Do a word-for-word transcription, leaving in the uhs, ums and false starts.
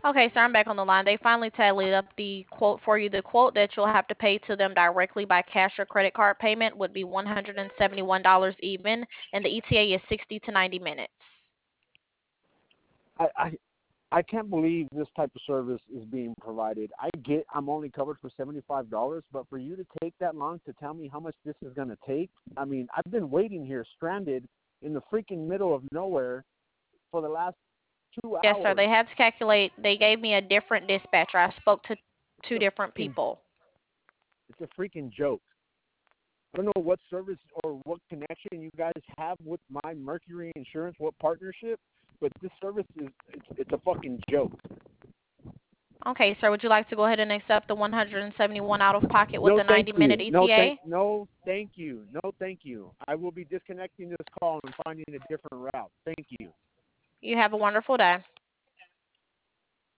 Okay, sir, I'm back on the line. They finally tallied up the quote for you. The quote that you'll have to pay to them directly by cash or credit card payment would be one hundred seventy-one dollars even, and the E T A is sixty to ninety minutes. I, I I can't believe this type of service is being provided. I get I'm only covered for seventy-five dollars, but for you to take that long to tell me how much this is going to take, I mean, I've been waiting here stranded in the freaking middle of nowhere for the last two Yes, sir. hours. They had to calculate. They gave me a different dispatcher. I spoke to It's two a different freaking people. it's a freaking joke. I don't know what service or what connection you guys have with my Mercury Insurance, what partnership, but this service is it's, it's a fucking joke. Okay, sir. Would you like to go ahead and accept the one hundred seventy-one out of pocket with No, the thank ninety minute you. No, thank E T A? no, thank you. No, thank you. I will be disconnecting this call and finding a different route. Thank you. You have a wonderful day.